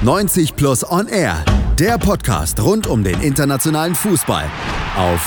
90 Plus On Air, der Podcast rund um den internationalen Fußball auf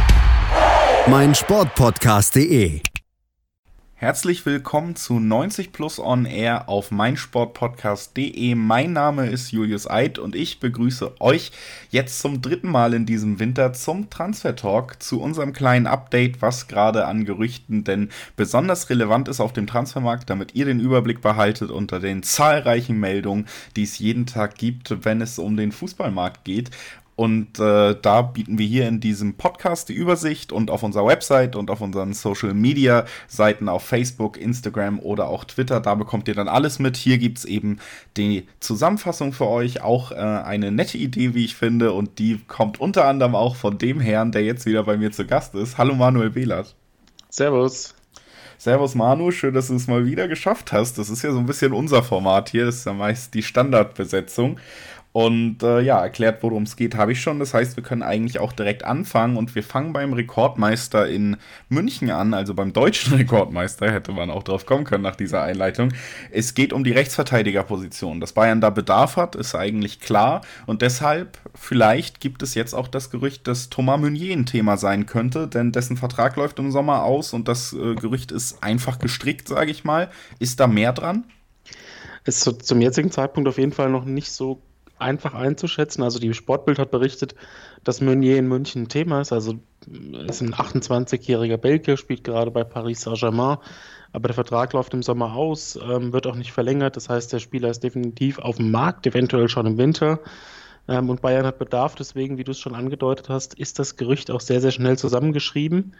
meinsportpodcast.de. Herzlich willkommen zu 90 Plus On Air auf meinsportpodcast.de. Mein Name ist Julius Eid und ich begrüße euch jetzt zum dritten Mal in diesem Winter zum Transfer Talk, zu unserem kleinen Update, was gerade an Gerüchten denn besonders relevant ist auf dem Transfermarkt, damit ihr den Überblick behaltet unter den zahlreichen Meldungen, die es jeden Tag gibt, wenn es um den Fußballmarkt geht. Und da bieten wir hier in diesem Podcast die Übersicht und auf unserer Website und auf unseren Social-Media-Seiten auf Facebook, Instagram oder auch Twitter, da bekommt ihr dann alles mit. Hier gibt es eben die Zusammenfassung für euch, auch eine nette Idee, wie ich finde, und die kommt unter anderem auch von dem Herrn, der jetzt wieder bei mir zu Gast ist. Hallo Manuel Behlert. Servus. Servus Manu, schön, dass du es mal wieder geschafft hast. Das ist ja so ein bisschen unser Format hier, das ist ja meist die Standardbesetzung. Und erklärt, worum es geht, habe ich schon. Das heißt, wir können eigentlich auch direkt anfangen und wir fangen beim Rekordmeister in München an, also beim deutschen Rekordmeister, hätte man auch drauf kommen können nach dieser Einleitung. Es geht um die Rechtsverteidigerposition. Dass Bayern da Bedarf hat, ist eigentlich klar und deshalb vielleicht gibt es jetzt auch das Gerücht, dass Thomas Meunier ein Thema sein könnte, denn dessen Vertrag läuft im Sommer aus und das Gerücht ist einfach gestrickt, sage ich mal. Ist da mehr dran? Ist zum jetzigen Zeitpunkt auf jeden Fall noch nicht so einfach einzuschätzen. Also die Sportbild hat berichtet, dass Meunier in München ein Thema ist. Also ist ein 28-jähriger Belgier, spielt gerade bei Paris Saint-Germain, aber der Vertrag läuft im Sommer aus, wird auch nicht verlängert. Das heißt, der Spieler ist definitiv auf dem Markt, eventuell schon im Winter. Und Bayern hat Bedarf, deswegen, wie du es schon angedeutet hast, ist das Gerücht auch sehr, sehr schnell zusammengeschrieben.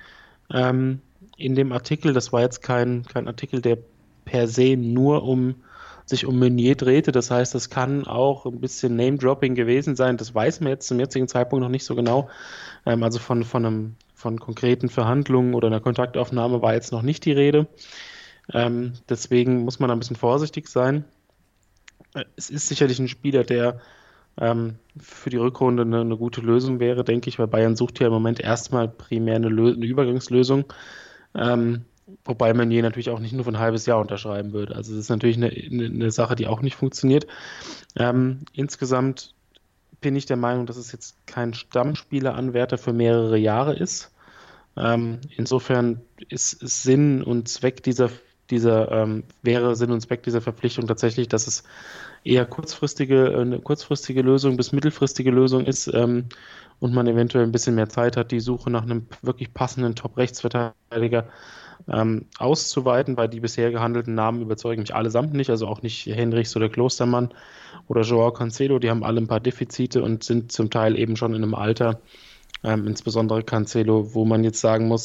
In dem Artikel, das war jetzt kein Artikel, der per se nur sich um Meunier drehte. Das heißt, das kann auch ein bisschen Name-Dropping gewesen sein. Das weiß man jetzt zum jetzigen Zeitpunkt noch nicht so genau. Also von konkreten Verhandlungen oder einer Kontaktaufnahme war jetzt noch nicht die Rede. Deswegen muss man ein bisschen vorsichtig sein. Es ist sicherlich ein Spieler, der für die Rückrunde eine gute Lösung wäre, denke ich, weil Bayern sucht ja im Moment erstmal primär eine Übergangslösung. Wobei Meunier natürlich auch nicht nur für ein halbes Jahr unterschreiben würde. Also das ist natürlich eine Sache, die auch nicht funktioniert. Insgesamt bin ich der Meinung, dass es jetzt kein Stammspieleranwärter für mehrere Jahre ist. Insofern ist Sinn und Zweck wäre Sinn und Zweck dieser Verpflichtung tatsächlich, dass es eher eine kurzfristige Lösung bis mittelfristige Lösung ist und man eventuell ein bisschen mehr Zeit hat, die Suche nach einem wirklich passenden Top-Rechtsverteidiger auszuweiten, weil die bisher gehandelten Namen überzeugen mich allesamt nicht, also auch nicht Henrichs oder Klostermann oder Joao Cancelo, die haben alle ein paar Defizite und sind zum Teil eben schon in einem Alter, insbesondere Cancelo, wo man jetzt sagen muss,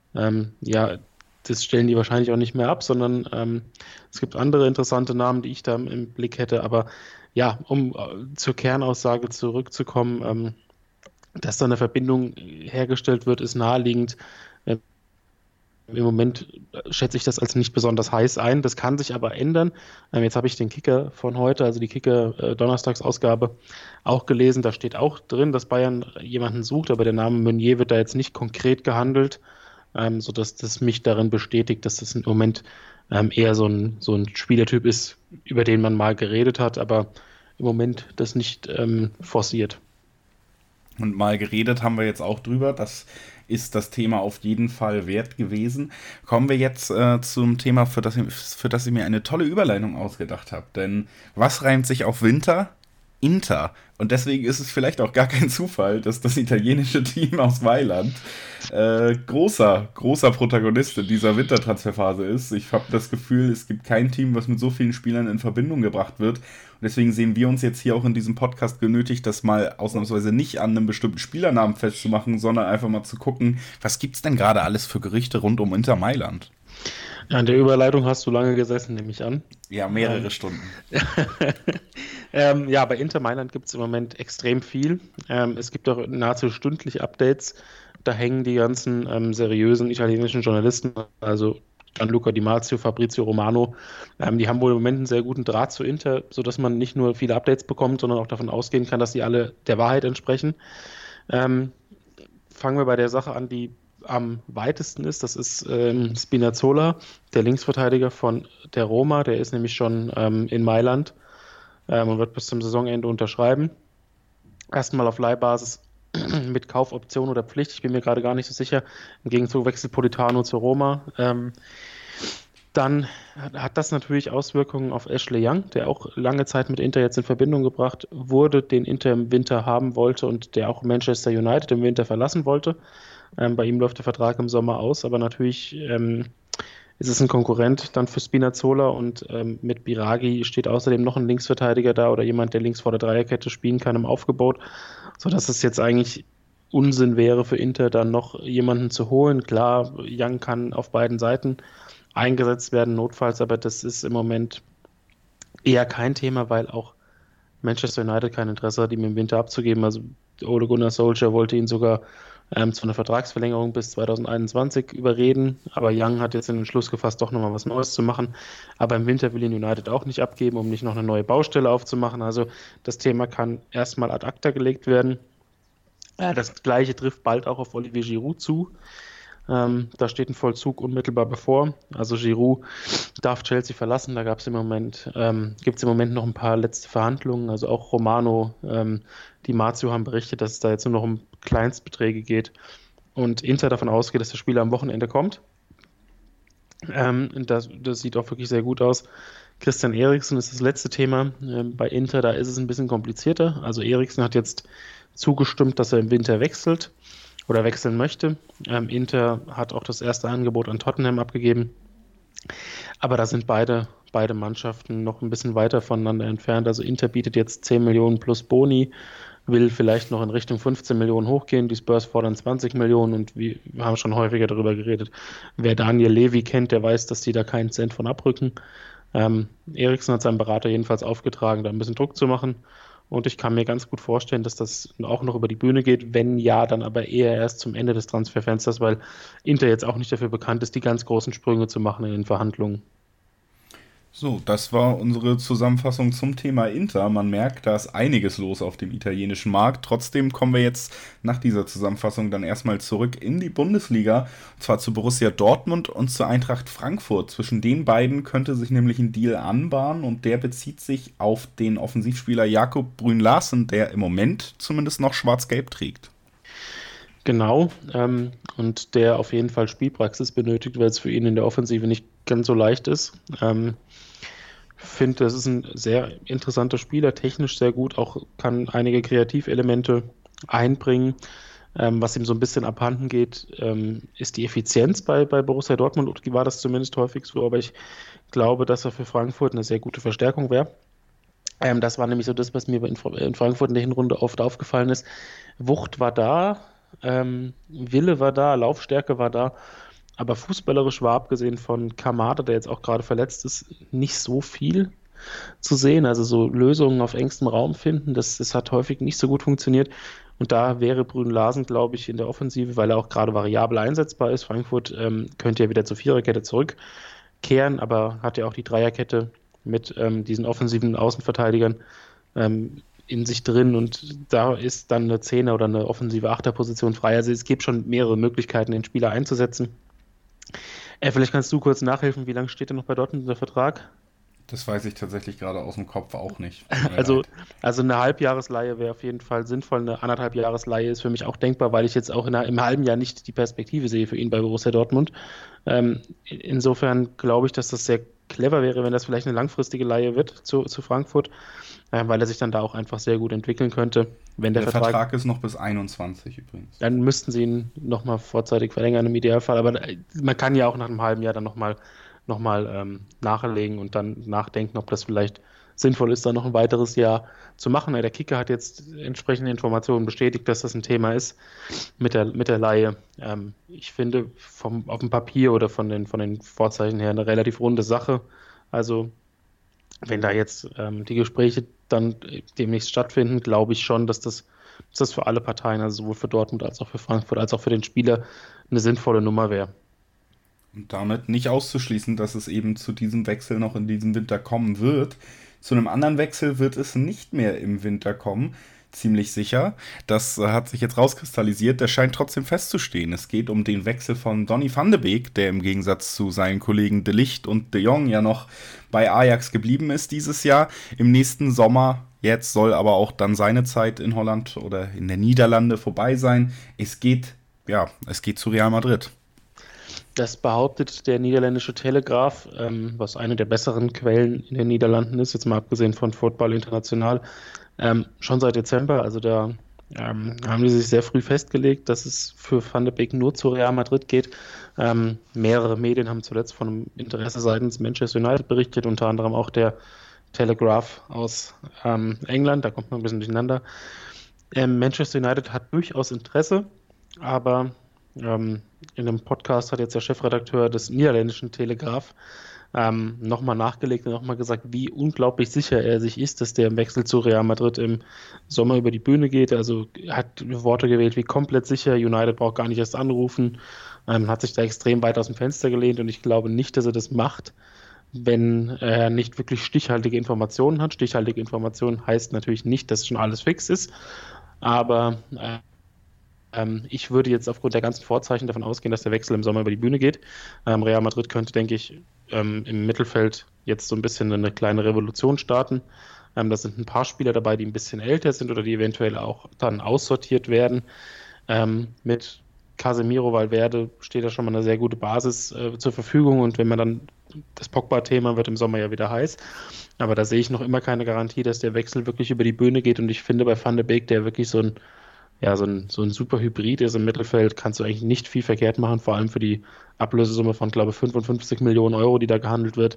das stellen die wahrscheinlich auch nicht mehr ab, sondern es gibt andere interessante Namen, die ich da im Blick hätte, aber ja, um zur Kernaussage zurückzukommen, dass da eine Verbindung hergestellt wird, ist naheliegend. Im Moment schätze ich das als nicht besonders heiß ein. Das kann sich aber ändern. Jetzt habe ich den Kicker von heute, also die Kicker Donnerstagsausgabe, auch gelesen. Da steht auch drin, dass Bayern jemanden sucht, aber der Name Meunier wird da jetzt nicht konkret gehandelt, sodass das mich darin bestätigt, dass das im Moment eher so ein Spielertyp ist, über den man mal geredet hat, aber im Moment das nicht forciert. Und mal geredet haben wir jetzt auch drüber, das ist das Thema auf jeden Fall wert gewesen. Kommen wir jetzt zum Thema, für das ich mir eine tolle Überleitung ausgedacht habe. Denn was reimt sich auf Winter? Inter. Und deswegen ist es vielleicht auch gar kein Zufall, dass das italienische Team aus Mailand großer Protagonist in dieser Wintertransferphase ist. Ich habe das Gefühl, es gibt kein Team, was mit so vielen Spielern in Verbindung gebracht wird. Und deswegen sehen wir uns jetzt hier auch in diesem Podcast genötigt, das mal ausnahmsweise nicht an einem bestimmten Spielernamen festzumachen, sondern einfach mal zu gucken, was gibt's denn gerade alles für Gerüchte rund um Inter Mailand? Ja, an der Überleitung hast du lange gesessen, nehme ich an. Ja, mehrere Stunden. Bei Inter Mailand gibt es im Moment extrem viel. Es gibt auch nahezu stündlich Updates. Da hängen die ganzen seriösen italienischen Journalisten, also Gianluca Di Marzio, Fabrizio Romano, die haben wohl im Moment einen sehr guten Draht zu Inter, sodass man nicht nur viele Updates bekommt, sondern auch davon ausgehen kann, dass sie alle der Wahrheit entsprechen. Fangen wir bei der Sache an, die am weitesten ist. Das ist Spinazzola, der Linksverteidiger von der Roma. Der ist nämlich schon in Mailand. und wird bis zum Saisonende unterschreiben. Erstmal auf Leihbasis mit Kaufoption oder Pflicht, ich bin mir gerade gar nicht so sicher. Im Gegenzug wechselt Politano zu Roma. Dann hat das natürlich Auswirkungen auf Ashley Young, der auch lange Zeit mit Inter jetzt in Verbindung gebracht wurde, den Inter im Winter haben wollte und der auch Manchester United im Winter verlassen wollte. Bei ihm läuft der Vertrag im Sommer aus, aber natürlich ist es ein Konkurrent dann für Spinazzola und mit Biraghi steht außerdem noch ein Linksverteidiger da oder jemand, der links vor der Dreierkette spielen kann im Aufgebot, sodass es jetzt eigentlich Unsinn wäre für Inter dann noch jemanden zu holen. Klar, Young kann auf beiden Seiten eingesetzt werden, notfalls, aber das ist im Moment eher kein Thema, weil auch Manchester United kein Interesse hat, ihm im Winter abzugeben. Also Ole Gunnar Solskjaer wollte ihn sogar zu einer Vertragsverlängerung bis 2021 überreden, aber Young hat jetzt den Entschluss gefasst, doch nochmal was Neues zu machen. Aber im Winter will ihn United auch nicht abgeben, um nicht noch eine neue Baustelle aufzumachen. Also das Thema kann erstmal ad acta gelegt werden. Das Gleiche trifft bald auch auf Olivier Giroud zu. Da steht ein Vollzug unmittelbar bevor. Also Giroud darf Chelsea verlassen. Da gibt es im Moment noch ein paar letzte Verhandlungen. Also auch Romano, die Marcio haben berichtet, dass es da jetzt nur noch um Kleinstbeträge geht und Inter davon ausgeht, dass der Spieler am Wochenende kommt. Das sieht auch wirklich sehr gut aus. Christian Eriksen ist das letzte Thema. Bei Inter, da ist es ein bisschen komplizierter. Also Eriksen hat jetzt zugestimmt, dass er im Winter wechselt oder wechseln möchte. Inter hat auch das erste Angebot an Tottenham abgegeben. Aber da sind beide Mannschaften noch ein bisschen weiter voneinander entfernt. Also Inter bietet jetzt 10 Millionen plus Boni, will vielleicht noch in Richtung 15 Millionen hochgehen. Die Spurs fordern 20 Millionen und wir haben schon häufiger darüber geredet. Wer Daniel Levy kennt, der weiß, dass die da keinen Cent von abrücken. Eriksen hat seinem Berater jedenfalls aufgetragen, da ein bisschen Druck zu machen. Und ich kann mir ganz gut vorstellen, dass das auch noch über die Bühne geht. Wenn ja, dann aber eher erst zum Ende des Transferfensters, weil Inter jetzt auch nicht dafür bekannt ist, die ganz großen Sprünge zu machen in den Verhandlungen. So, das war unsere Zusammenfassung zum Thema Inter. Man merkt, da ist einiges los auf dem italienischen Markt. Trotzdem kommen wir jetzt nach dieser Zusammenfassung dann erstmal zurück in die Bundesliga. Und zwar zu Borussia Dortmund und zur Eintracht Frankfurt. Zwischen den beiden könnte sich nämlich ein Deal anbahnen und der bezieht sich auf den Offensivspieler Jakob Brünn-Larsen, der im Moment zumindest noch schwarz-gelb trägt. Genau, und der auf jeden Fall Spielpraxis benötigt, weil es für ihn in der Offensive nicht ganz so leicht ist. Finde, das ist ein sehr interessanter Spieler, technisch sehr gut, auch kann einige Kreativelemente einbringen. Was ihm so ein bisschen abhanden geht, ist die Effizienz bei Borussia Dortmund. War das zumindest häufig so, aber ich glaube, dass er für Frankfurt eine sehr gute Verstärkung wäre. Das war nämlich so das, was mir in Frankfurt in der Hinrunde oft aufgefallen ist. Wucht war da, Wille war da, Laufstärke war da, aber fußballerisch war abgesehen von Kamada, der jetzt auch gerade verletzt ist, nicht so viel zu sehen. Also so Lösungen auf engstem Raum finden, das hat häufig nicht so gut funktioniert. Und da wäre Brünn-Larsen, glaube ich, in der Offensive, weil er auch gerade variabel einsetzbar ist. Frankfurt könnte ja wieder zur Viererkette zurückkehren, aber hat ja auch die Dreierkette mit diesen offensiven Außenverteidigern in sich drin und da ist dann eine Zehner- oder eine offensive Achterposition frei. Also es gibt schon mehrere Möglichkeiten, den Spieler einzusetzen. Vielleicht kannst du kurz nachhelfen, wie lange steht denn noch bei Dortmund der Vertrag? Das weiß ich tatsächlich gerade aus dem Kopf auch nicht. Also eine Halbjahresleihe wäre auf jeden Fall sinnvoll. Eine 1,5-Jahresleihe ist für mich auch denkbar, weil ich jetzt auch im halben Jahr nicht die Perspektive sehe für ihn bei Borussia Dortmund. Insofern glaube ich, dass das sehr clever wäre, wenn das vielleicht eine langfristige Leihe wird zu Frankfurt, weil er sich dann da auch einfach sehr gut entwickeln könnte. Wenn der Vertrag ist noch bis 21 übrigens. Dann müssten sie ihn nochmal vorzeitig verlängern im Idealfall, aber man kann ja auch nach einem halben Jahr dann nochmal nachlegen und dann nachdenken, ob das vielleicht sinnvoll ist, dann noch ein weiteres Jahr zu machen. Der Kicker hat jetzt entsprechende Informationen bestätigt, dass das ein Thema ist mit der Leihe. Ich finde auf dem Papier oder von den Vorzeichen her eine relativ runde Sache. Also wenn da jetzt die Gespräche dann demnächst stattfinden, glaube ich schon, dass das für alle Parteien, also sowohl für Dortmund als auch für Frankfurt, als auch für den Spieler eine sinnvolle Nummer wäre. Und damit nicht auszuschließen, dass es eben zu diesem Wechsel noch in diesem Winter kommen wird. Zu einem anderen Wechsel wird es nicht mehr im Winter kommen. ziemlich sicher. Das hat sich jetzt rauskristallisiert. Der scheint trotzdem festzustehen. Es geht um den Wechsel von Donny van de Beek, der im Gegensatz zu seinen Kollegen De Ligt und De Jong ja noch bei Ajax geblieben ist dieses Jahr. Im nächsten Sommer jetzt soll aber auch dann seine Zeit in Holland oder in den Niederlande vorbei sein. Es geht zu Real Madrid. Das behauptet der niederländische Telegraph, was eine der besseren Quellen in den Niederlanden ist, jetzt mal abgesehen von Football International, schon seit Dezember. Also da haben die sich sehr früh festgelegt, dass es für Van de Beek nur zu Real Madrid geht. Mehrere Medien haben zuletzt von einem Interesse seitens Manchester United berichtet, unter anderem auch der Telegraph aus England, da kommt man ein bisschen durcheinander. Manchester United hat durchaus Interesse, aber in einem Podcast hat jetzt der Chefredakteur des niederländischen Telegraph nochmal nachgelegt und nochmal gesagt, wie unglaublich sicher er sich ist, dass der Wechsel zu Real Madrid im Sommer über die Bühne geht. Also er hat Worte gewählt wie komplett sicher, United braucht gar nicht erst anrufen, hat sich da extrem weit aus dem Fenster gelehnt und ich glaube nicht, dass er das macht, wenn er nicht wirklich stichhaltige Informationen hat. Stichhaltige Informationen heißt natürlich nicht, dass schon alles fix ist, aber ich würde jetzt aufgrund der ganzen Vorzeichen davon ausgehen, dass der Wechsel im Sommer über die Bühne geht. Real Madrid könnte, denke ich, im Mittelfeld jetzt so ein bisschen eine kleine Revolution starten. Da sind ein paar Spieler dabei, die ein bisschen älter sind oder die eventuell auch dann aussortiert werden. Mit Casemiro, Valverde steht da schon mal eine sehr gute Basis zur Verfügung und wenn man dann, das Pogba-Thema wird im Sommer ja wieder heiß, aber da sehe ich noch immer keine Garantie, dass der Wechsel wirklich über die Bühne geht und ich finde bei Van de Beek, der wirklich so ein super Hybrid ist im Mittelfeld, kannst du eigentlich nicht viel verkehrt machen, vor allem für die Ablösesumme von, glaube ich, 55 Millionen Euro, die da gehandelt wird.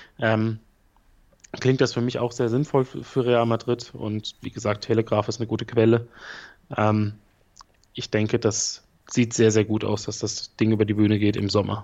Klingt das für mich auch sehr sinnvoll für Real Madrid und wie gesagt, Telegraph ist eine gute Quelle. Ich denke, das sieht sehr, sehr gut aus, dass das Ding über die Bühne geht im Sommer.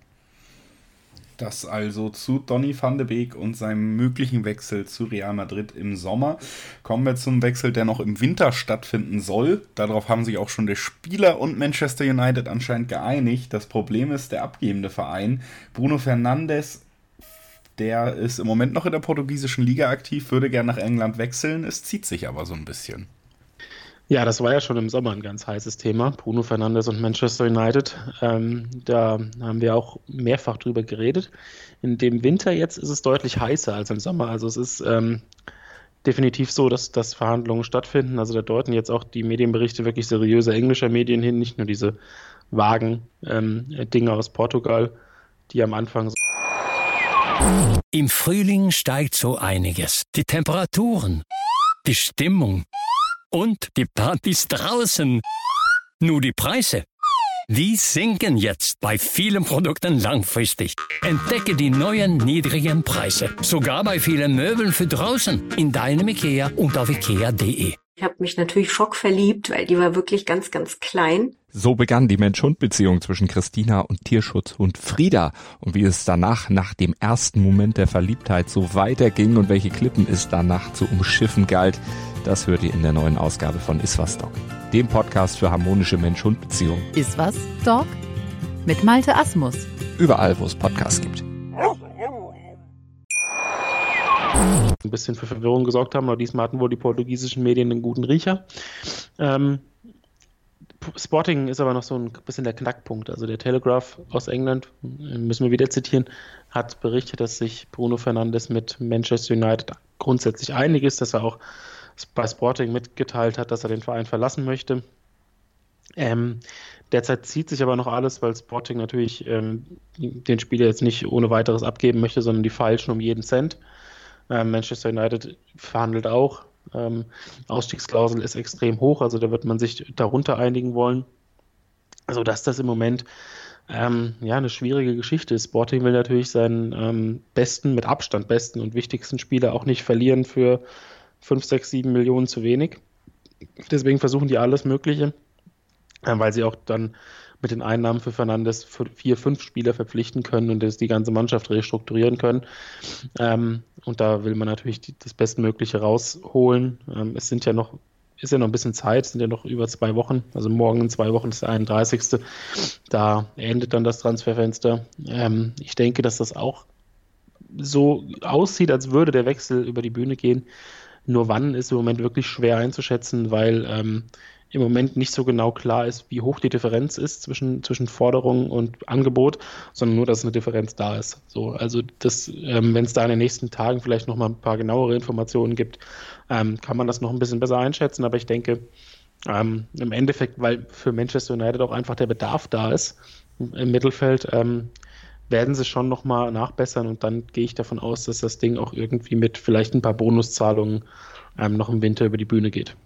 Das also zu Donny van de Beek und seinem möglichen Wechsel zu Real Madrid im Sommer. Kommen wir zum Wechsel, der noch im Winter stattfinden soll. Darauf haben sich auch schon der Spieler und Manchester United anscheinend geeinigt. Das Problem ist der abgebende Verein. Bruno Fernandes, der ist im Moment noch in der portugiesischen Liga aktiv, würde gerne nach England wechseln. Es zieht sich aber so ein bisschen. Ja, das war ja schon im Sommer ein ganz heißes Thema, Bruno Fernandes und Manchester United. Da haben wir auch mehrfach drüber geredet. In dem Winter jetzt ist es deutlich heißer als im Sommer. Also es ist definitiv so, dass Verhandlungen stattfinden. Also da deuten jetzt auch die Medienberichte wirklich seriöser englischer Medien hin, nicht nur diese vagen Dinge aus Portugal, die am Anfang so. Im Frühling steigt so einiges. Die Temperaturen, die Stimmung und die Partys draußen. Nur die Preise, die sinken jetzt bei vielen Produkten langfristig. Entdecke die neuen niedrigen Preise. Sogar bei vielen Möbeln für draußen. In deinem IKEA und auf ikea.de. Ich habe mich natürlich schockverliebt, weil die war wirklich ganz, ganz klein. So begann die Mensch-Hund-Beziehung zwischen Christina und Tierschutzhund Frieda. Und wie es danach, nach dem ersten Moment der Verliebtheit, so weiterging und welche Klippen es danach zu umschiffen galt, das hört ihr in der neuen Ausgabe von Iswas Dog, dem Podcast für harmonische Mensch-Hund-Beziehungen. Iswas Dog mit Malte Asmus. Überall, wo es Podcasts gibt. Ein bisschen für Verwirrung gesorgt haben, aber diesmal hatten wohl die portugiesischen Medien einen guten Riecher. Sporting ist aber noch so ein bisschen der Knackpunkt. Also der Telegraph aus England, müssen wir wieder zitieren, hat berichtet, dass sich Bruno Fernandes mit Manchester United grundsätzlich einig ist, dass er auch bei Sporting mitgeteilt hat, dass er den Verein verlassen möchte. Derzeit zieht sich aber noch alles, weil Sporting natürlich den Spieler jetzt nicht ohne weiteres abgeben möchte, sondern die feilschen um jeden Cent. Manchester United verhandelt auch. Ausstiegsklausel ist extrem hoch, also da wird man sich darunter einigen wollen. Also dass das im Moment eine schwierige Geschichte ist. Sporting will natürlich seinen mit Abstand besten und wichtigsten Spieler auch nicht verlieren für 5, 6, 7 Millionen zu wenig. Deswegen versuchen die alles Mögliche, weil sie auch dann mit den Einnahmen für Fernandes 4, 5 Spieler verpflichten können und die ganze Mannschaft restrukturieren können. Und da will man natürlich das Bestmögliche rausholen. Es ist ja noch ein bisschen Zeit, es sind ja noch über 2 Wochen. Also morgen in 2 Wochen ist der 31. Da endet dann das Transferfenster. Ich denke, dass das auch so aussieht, als würde der Wechsel über die Bühne gehen. Nur wann ist im Moment wirklich schwer einzuschätzen, weil im Moment nicht so genau klar ist, wie hoch die Differenz ist zwischen Forderung und Angebot, sondern nur, dass eine Differenz da ist. So, also wenn es da in den nächsten Tagen vielleicht noch mal ein paar genauere Informationen gibt, kann man das noch ein bisschen besser einschätzen. Aber ich denke, im Endeffekt, weil für Manchester United auch einfach der Bedarf da ist im Mittelfeld, werden sie schon nochmal nachbessern und dann gehe ich davon aus, dass das Ding auch irgendwie mit vielleicht ein paar Bonuszahlungen noch im Winter über die Bühne geht.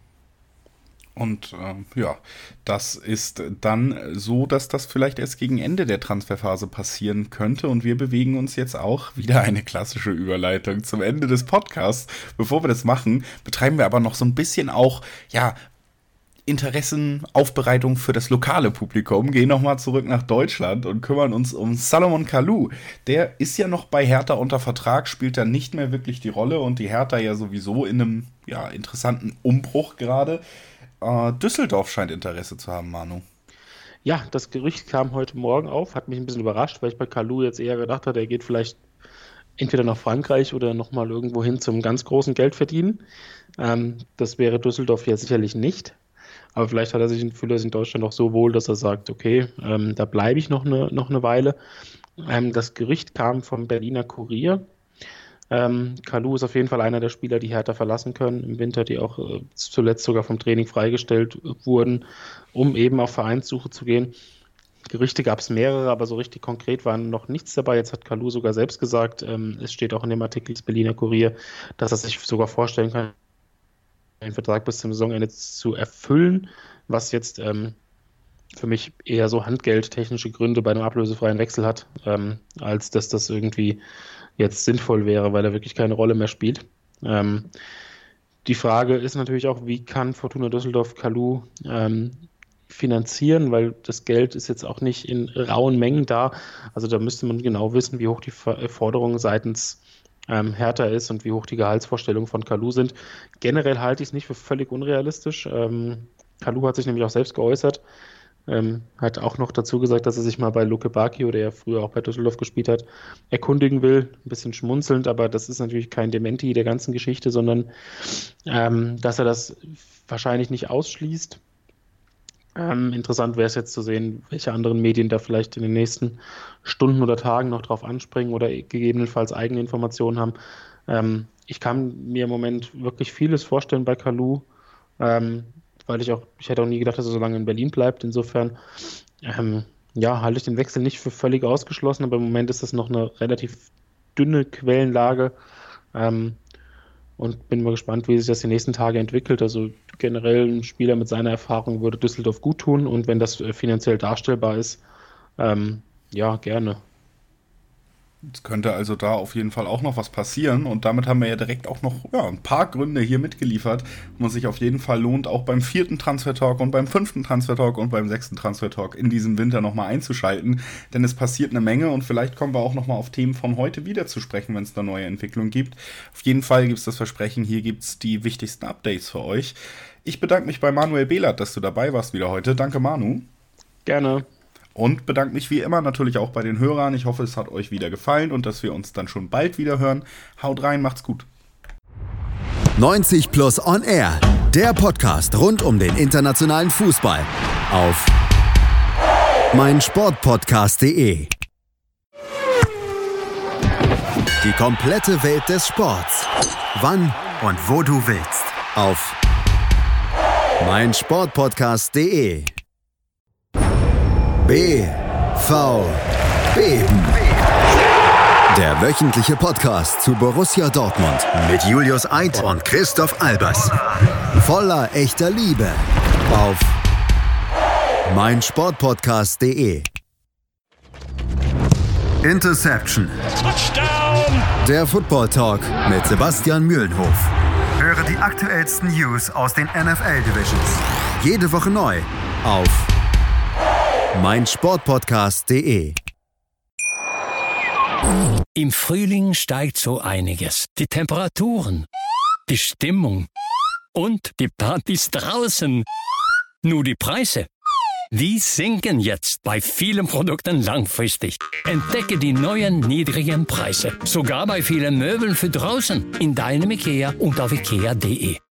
Und das ist dann so, dass das vielleicht erst gegen Ende der Transferphase passieren könnte. Und wir bewegen uns jetzt auch, wieder eine klassische Überleitung zum Ende des Podcasts. Bevor wir das machen, betreiben wir aber noch so ein bisschen auch, Interessenaufbereitung für das lokale Publikum, gehen nochmal zurück nach Deutschland und kümmern uns um Salomon Kalou. Der ist ja noch bei Hertha unter Vertrag, spielt da nicht mehr wirklich die Rolle und die Hertha ja sowieso in einem interessanten Umbruch gerade. Düsseldorf scheint Interesse zu haben, Manu. Ja, das Gerücht kam heute Morgen auf, hat mich ein bisschen überrascht, weil ich bei Kalou jetzt eher gedacht hatte, er geht vielleicht entweder nach Frankreich oder nochmal irgendwo hin zum ganz großen Geld verdienen. Das wäre Düsseldorf ja sicherlich nicht. Aber vielleicht fühlt er sich in Deutschland auch so wohl, dass er sagt, okay, da bleibe ich noch eine Weile. Das Gerücht kam vom Berliner Kurier. Kalou ist auf jeden Fall einer der Spieler, die Hertha verlassen können im Winter, die auch zuletzt sogar vom Training freigestellt wurden, um eben auf Vereinssuche zu gehen. Gerüchte gab es mehrere, aber so richtig konkret war noch nichts dabei. Jetzt hat Kalou sogar selbst gesagt, es steht auch in dem Artikel des Berliner Kurier, dass er sich sogar vorstellen kann, einen Vertrag bis zum Saisonende zu erfüllen, was jetzt für mich eher so handgeldtechnische Gründe bei einem ablösefreien Wechsel hat, als dass das irgendwie jetzt sinnvoll wäre, weil er wirklich keine Rolle mehr spielt. Die Frage ist natürlich auch, wie kann Fortuna Düsseldorf Kalou finanzieren, weil das Geld ist jetzt auch nicht in rauen Mengen da. Also da müsste man genau wissen, wie hoch die Forderung seitens Hertha ist und wie hoch die Gehaltsvorstellungen von Kalou sind. Generell halte ich es nicht für völlig unrealistisch. Kalou hat sich nämlich auch selbst geäußert, hat auch noch dazu gesagt, dass er sich mal bei Luke Bacchio, der ja früher auch bei Düsseldorf gespielt hat, erkundigen will. Ein bisschen schmunzelnd, aber das ist natürlich kein Dementi der ganzen Geschichte, sondern dass er das wahrscheinlich nicht ausschließt. Interessant wäre es jetzt zu sehen, welche anderen Medien da vielleicht in den nächsten Stunden oder Tagen noch drauf anspringen oder gegebenenfalls eigene Informationen haben. Ich kann mir im Moment wirklich vieles vorstellen bei Kalou, weil ich hätte auch nie gedacht, dass er so lange in Berlin bleibt. Insofern halte ich den Wechsel nicht für völlig ausgeschlossen, aber im Moment ist das noch eine relativ dünne Quellenlage. Und bin mal gespannt, wie sich das die nächsten Tage entwickelt. Also generell ein Spieler mit seiner Erfahrung würde Düsseldorf gut tun. Und wenn das finanziell darstellbar ist, gerne. Es könnte also da auf jeden Fall auch noch was passieren. Und damit haben wir ja direkt auch noch ein paar Gründe hier mitgeliefert, wo es sich auf jeden Fall lohnt, auch beim 4. Transfer-Talk und beim 5. Transfer-Talk und beim 6. Transfer-Talk in diesem Winter nochmal einzuschalten. Denn es passiert eine Menge und vielleicht kommen wir auch nochmal auf Themen von heute wieder zu sprechen, wenn es da neue Entwicklungen gibt. Auf jeden Fall gibt es das Versprechen, hier gibt es die wichtigsten Updates für euch. Ich bedanke mich bei Manuel Behlert, dass du dabei warst wieder heute. Danke, Manu. Gerne. Und bedanke mich wie immer natürlich auch bei den Hörern. Ich hoffe, es hat euch wieder gefallen und dass wir uns dann schon bald wieder hören. Haut rein, macht's gut. 90 Plus On Air, der Podcast rund um den internationalen Fußball auf meinsportpodcast.de. Die komplette Welt des Sports. Wann und wo du willst. Auf meinsportpodcast.de. BVB. Der wöchentliche Podcast zu Borussia Dortmund mit Julius Eid und Christoph Albers. Voller echter Liebe auf meinsportpodcast.de. Interception. Touchdown. Der Football Talk mit Sebastian Mühlenhof. Höre die aktuellsten News aus den NFL Divisions. Jede Woche neu auf meinsportpodcast.de. Im Frühling steigt so einiges. Die Temperaturen, die Stimmung und die Partys draußen. Nur die Preise, Die sinken jetzt bei vielen Produkten langfristig. Entdecke die neuen niedrigen Preise. Sogar bei vielen Möbeln für draußen. In deinem IKEA und auf IKEA.de.